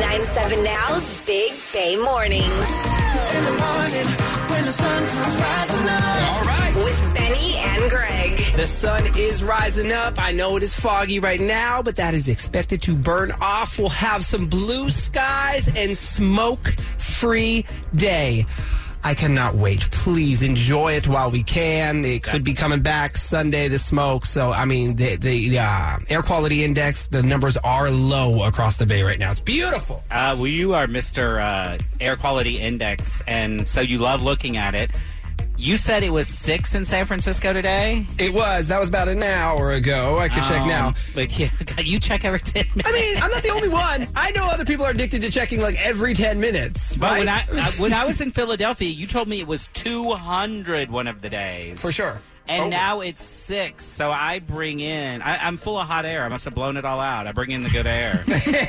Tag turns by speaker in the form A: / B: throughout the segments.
A: 99.7 Now's Big Bay Mornings.
B: In the morning, when the sun comes rising up.
C: All right.
A: With Benny and Greg.
C: The sun is rising up. I know it is foggy right now, but that is expected to burn off. We'll have some blue skies and smoke-free day. I cannot wait. Please enjoy it while we can. It could be coming back Sunday, the smoke. So, I mean, the air quality index, the numbers are low across the Bay right now. It's beautiful.
D: Well, you are Mr. Air Quality Index, and so you love looking at it. You said it was 6 in San Francisco today?
C: It was. That was about an hour ago. I could check now.
D: But yeah, you check every 10 minutes.
C: I mean, I'm not the only one. I know other people are addicted to checking like every 10 minutes.
D: But
C: right?
D: when I was in Philadelphia, you told me it was 200 one of the days.
C: For sure.
D: And now it's 6. So I bring in, I'm full of hot air. I must have blown it all out. I bring in the good air.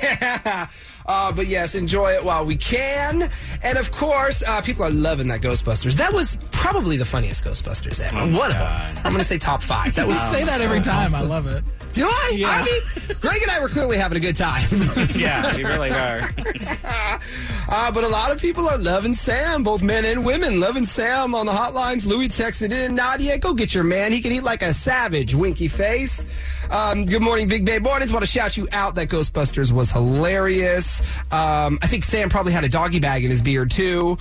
C: But yes, enjoy it while we can. And of course, people are loving that Ghostbusters. That was probably the funniest Ghostbusters ever. One of them. I'm going to say top 5. That was
E: say that every time.
C: Awesome.
E: I love it.
C: Do I?
E: Yeah.
C: I mean, Greg and I were clearly having a good time.
D: Yeah, we really were.
C: But a lot of people are loving Sam, both men and women. Loving Sam on the hotlines. Louis texted in, Nadia, go get your man. He can eat like a savage. Winky face. Good morning, Big Bay Mornings. Want to shout you out. That Ghostbusters was hilarious. I think Sam probably had a doggy bag in his beard, too.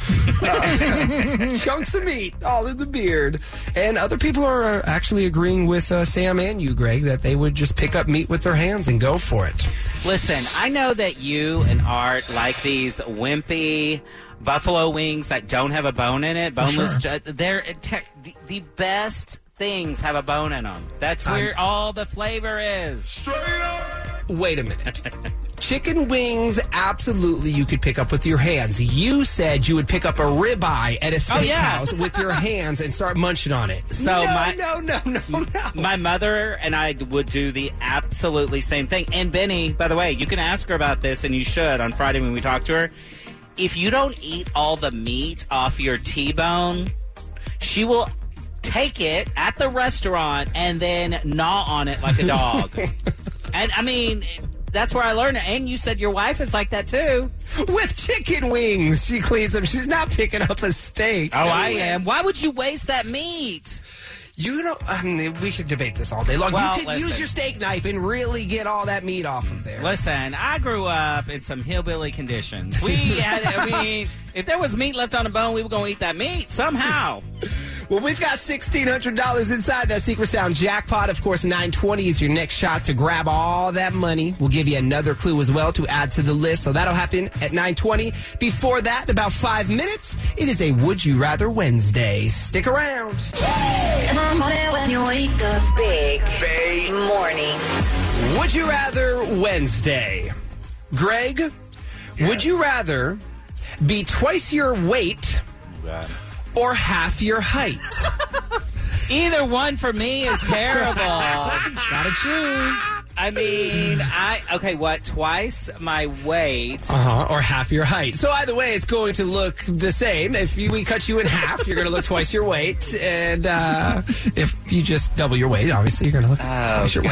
C: Chunks of meat all in the beard. And other people are actually agreeing with Sam and you, Greg, that they would just pick up meat with their hands and go for it.
D: Listen, I know that you and Art like these wimpy buffalo wings that don't have a bone in it. Boneless.
E: Sure.
D: They're the best things have a bone in them. That's where all the flavor is.
C: Wait a minute. Chicken wings, absolutely you could pick up with your hands. You said you would pick up a ribeye at a steakhouse with your hands and start munching on it.
D: So
C: No.
D: My mother and I would do the absolutely same thing. And Benny, by the way, you can ask her about this, and you should on Friday when we talk to her. If you don't eat all the meat off your T-bone, she will take it at the restaurant and then gnaw on it like a dog. And, I mean, that's where I learned it. And you said your wife is like that, too.
C: With chicken wings, she cleans them. She's not picking up a steak.
D: Oh, I am. Why would you waste that meat?
C: You know, I mean, we could debate this all day long.
D: Well,
C: you could use your steak knife and really get all that meat off of there.
D: Listen, I grew up in some hillbilly conditions. If there was meat left on the bone, we were going to eat that meat somehow.
C: Well, we've got $1,600 inside that Secret Sound jackpot. Of course, 920 is your next shot to grab all that money. We'll give you another clue as well to add to the list. So that'll happen at 920. Before that, in about 5 minutes, it is a Would You Rather Wednesday. Stick around.
A: When you wake up, Big Bay Morning.
C: Would You Rather Wednesday. Greg, would you rather be twice your weight or half your height?
D: Either one for me is terrible.
E: Gotta choose.
D: I mean, twice my weight.
C: Or half your height. So either way, it's going to look the same. If we cut you in half, you're going to look twice your weight. And if you just double your weight, obviously, you're going to look twice your weight.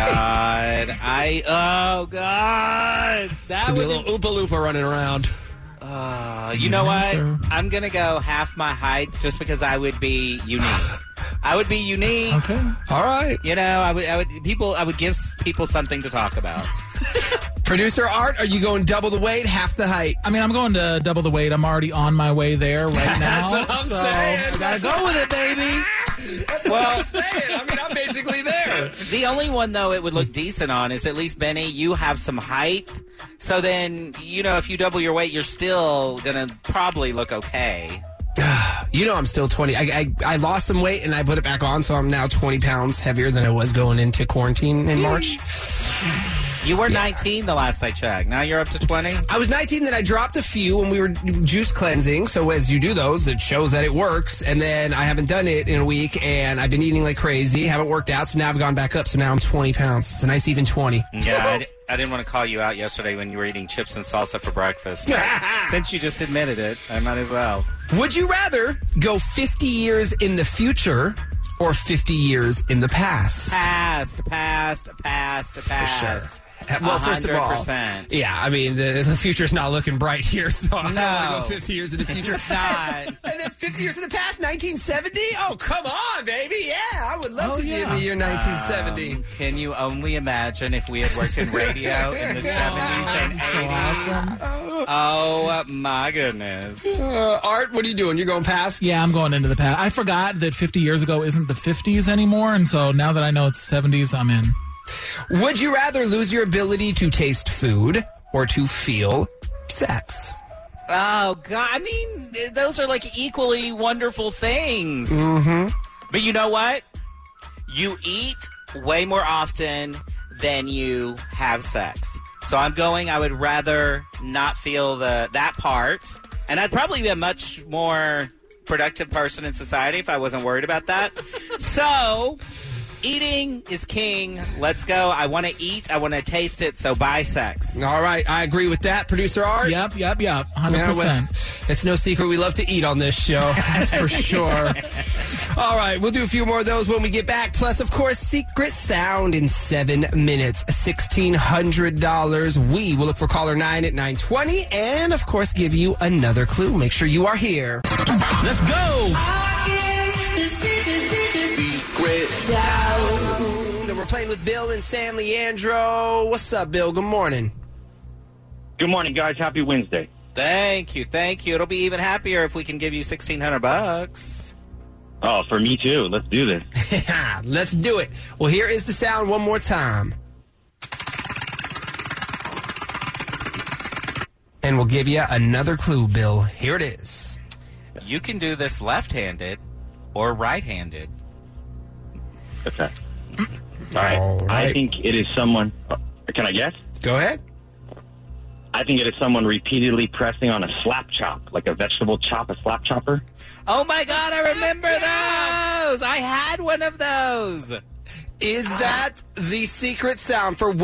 D: God. That
C: would be a
D: would
C: little Oompa Loompa running around.
D: You know what? I'm going to go half my height just because I would be unique. I would be unique.
E: Okay.
C: All right.
D: You know, I would give people something to talk about.
C: Producer Art, are you going double the weight, half the height?
E: I mean, I'm going to double the weight. I'm already on my way there right now.
C: That's what I'm saying.
E: Gotta go with it, baby.
C: That's what I'm saying. I mean, I'm basically there.
D: The only one, though, it would look decent on is at least, Benny, you have some height. So then, you know, if you double your weight, you're still going to probably look okay.
C: You know I'm still 20. I lost some weight and I put it back on, so I'm now 20 pounds heavier than I was going into quarantine in March.
D: You were 19 the last I checked. Now you're up to 20?
C: I was 19, then I dropped a few when we were juice cleansing. So as you do those, it shows that it works. And then I haven't done it in a week, and I've been eating like crazy. Haven't worked out, so now I've gone back up. So now I'm 20 pounds. It's a nice even 20.
D: Yeah, I didn't want to call you out yesterday when you were eating chips and salsa for breakfast. Since you just admitted it, I might as well.
C: Would you rather go 50 years in the future or 50 years in the past?
D: Past.
C: For sure. Well, first of all,
D: 100%.
C: yeah, I mean, the future's not looking bright here, so I don't want to go 50 years in the future.
D: It's not.
C: And then 50 years in the past, 1970? Oh, come on, baby. Yeah, I would love to be in the year 1970.
D: Can you only imagine if we had worked in radio in the 70s and 80s?
E: So awesome.
D: Oh, my goodness.
C: Art, what are you doing? You're going past?
E: Yeah, I'm going into the past. I forgot that 50 years ago isn't the 50s anymore, and so now that I know it's 70s, I'm in.
C: Would you rather lose your ability to taste food or to feel sex?
D: Oh, God. I mean, those are like equally wonderful things.
C: Mm-hmm.
D: But you know what? You eat way more often than you have sex. So I would rather not feel that part. And I'd probably be a much more productive person in society if I wasn't worried about that. So eating is king. Let's go. I want to eat. I want to taste it. So buy sex.
C: All right. I agree with that. Producer Art?
E: Yep. 100%.
C: Yeah, well, it's no secret we love to eat on this show. That's for sure. All right. We'll do a few more of those when we get back. Plus, of course, Secret Sound in 7 minutes. $1,600. We will look for caller 9 at 9:20 and, of course, give you another clue. Make sure you are here.
E: Let's go.
C: Secret Sound. And we're playing with Bill and San Leandro. What's up, Bill? Good morning.
F: Good morning, guys. Happy Wednesday.
D: Thank you. It'll be even happier if we can give you $1,600.
F: Oh, for me too. Let's do this.
C: Let's do it. Well, here is the sound one more time. And we'll give you another clue, Bill. Here it is.
D: You can do this left-handed or right-handed.
F: Okay. All right. I think it is someone. Can I guess?
C: Go ahead.
F: I think it is someone repeatedly pressing on a slap chop, like a vegetable chop, a slap chopper.
D: Oh, my God, I remember those. I had one of those.
C: Is that the secret sound for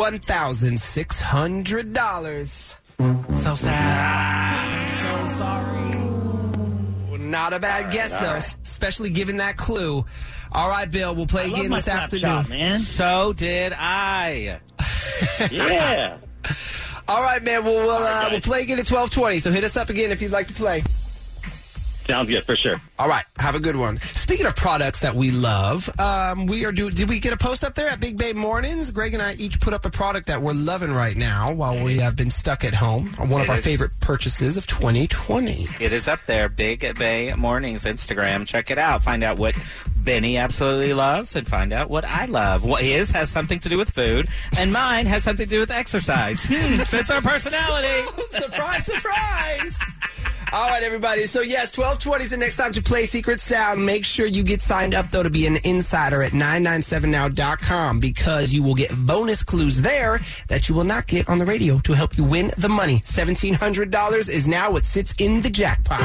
C: $1,600?
E: So sad. So sorry.
C: Not a bad guess, though, especially given that clue. All right, Bill, we'll play again this afternoon.
F: Chop, man.
D: So did I.
F: Yeah.
C: All right, man, we'll play again at 12:20, so hit us up again if you'd like to play.
F: Sounds good, for sure.
C: All right, have a good one. Speaking of products that we love, did we get a post up there at Big Bay Mornings? Greg and I each put up a product that we're loving right now while we have been stuck at home. One of our favorite purchases of 2020.
D: It is up there, Big Bay Mornings Instagram. Check it out. Find out what Benny absolutely loves and find out what I love. What his has something to do with food, and mine has something to do with exercise. Fits our personality.
C: Surprise, surprise. All right, everybody. So, yes, 12:20 is the next time to play Secret Sound. Make sure you get signed up, though, to be an insider at 997now.com because you will get bonus clues there that you will not get on the radio to help you win the money. $1,700 is now what sits in the jackpot.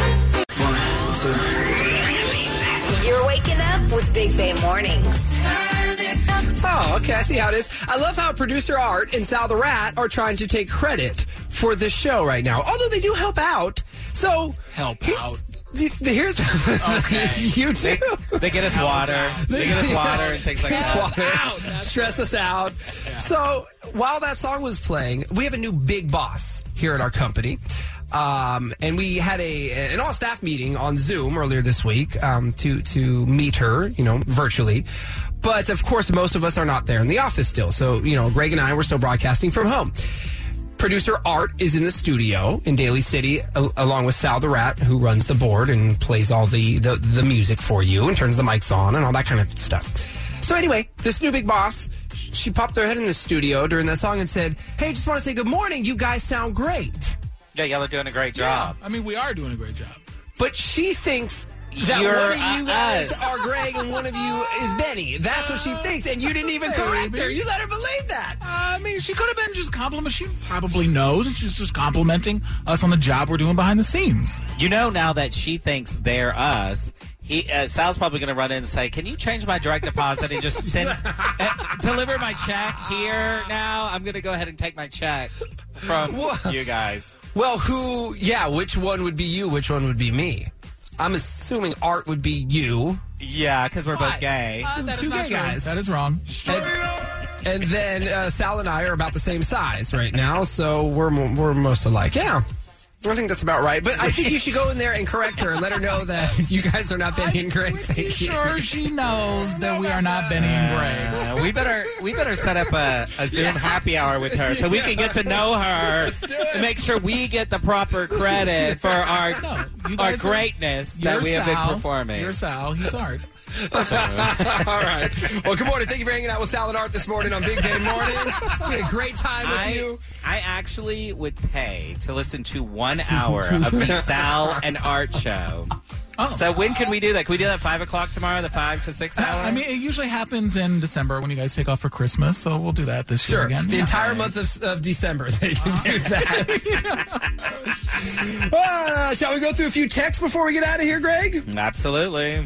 A: You're waking up with Big Bay Mornings.
C: Oh, okay. I see how it is. I love how producer Art and Sal the Rat are trying to take credit for the show right now, although they do help out. So
E: Help out.
C: Here's you too.
D: They get us water. They get us water and things like that.
C: Water. Stress us out. Yeah. So while that song was playing, we have a new big boss here at our company. And we had an all-staff meeting on Zoom earlier this week to meet her, virtually. But, of course, most of us are not there in the office still. So, Greg and I were still broadcasting from home. Producer Art is in the studio in Daly City, along with Sal the Rat, who runs the board and plays all the music for you and turns the mics on and all that kind of stuff. So anyway, this new big boss, she popped her head in the studio during that song and said, "Hey, just want to say good morning. You guys sound great."
D: Yeah, y'all are doing a great job.
E: Yeah, I mean, we are doing a great job.
C: But she thinks that one of you guys are Greg and one of you is Benny. That's what she thinks, and you didn't even correct her. You let her believe that.
E: I mean, she could have been just complimenting. She probably knows, and she's just complimenting us on the job we're doing behind the scenes.
D: Now that she thinks they're us, Sal's probably going to run in and say, "Can you change my direct deposit and just deliver my check here now? I'm going to go ahead and take my check from you guys."
C: Well, which one would be you? Which one would be me? I'm assuming Art would be you.
D: Yeah, because we're both gay.
E: That
C: Two
E: is not
C: gay
E: true.
C: guys.
E: That is wrong.
C: And then Sal and I are about the same size right now, so we're most alike. Yeah. I think that's about right. But I think you should go in there and correct her and let her know that you guys are not Benny and Greg.
E: Thank you. Sure she knows that we are not Benny and Greg.
D: We better set up a Zoom happy hour with her so we can get to know her and make sure we get the proper credit for our greatness that we have been performing.
E: You're Sal. He's Art.
C: All right. Well, good morning. Thank you for hanging out with Sal and Art this morning on Big Day Mornings. We had a great time with you.
D: I actually would pay to listen to 1 hour of the Sal and Art show. Oh. So when can we do that? Can we do that at 5 o'clock tomorrow, the 5 to 6 hour?
E: I mean, it usually happens in December when you guys take off for Christmas, so we'll do that this year again.
C: The entire month of December, they can do that. Shall we go through a few texts before we get out of here, Greg?
D: Absolutely.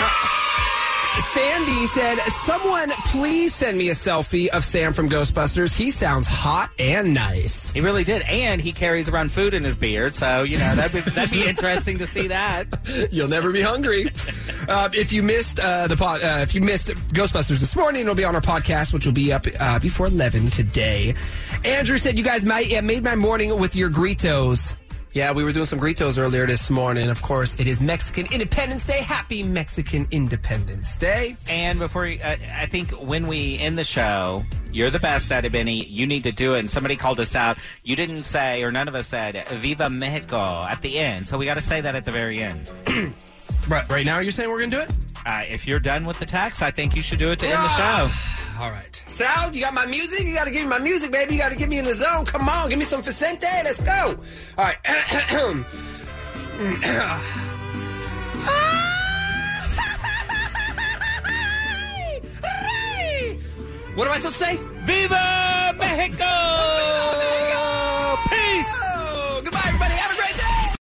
C: Sandy said, someone please send me a selfie of Sam from Ghostbusters. He sounds hot and nice.
D: He really did. And he carries around food in his beard. So, that'd be interesting to see that.
C: You'll never be hungry. If you missed Ghostbusters this morning, it'll be on our podcast, which will be up before 11 today. Andrew said, you guys made my morning with your gritos. Yeah, we were doing some gritos earlier this morning. Of course, it is Mexican Independence Day. Happy Mexican Independence Day.
D: And before I think when we end the show, you're the best at it, Benny. You need to do it. And somebody called us out. You didn't say, or none of us said, Viva Mexico at the end. So we got to say that at the very end.
C: Right now, you're saying we're going to do it?
D: If you're done with the text, I think you should do it to end the show.
C: All right. Sal, you got my music? You got to give me my music, baby. You got to get me in the zone. Come on, give me some Vicente. Let's go. All right. What am I supposed to say?
D: Viva Mexico!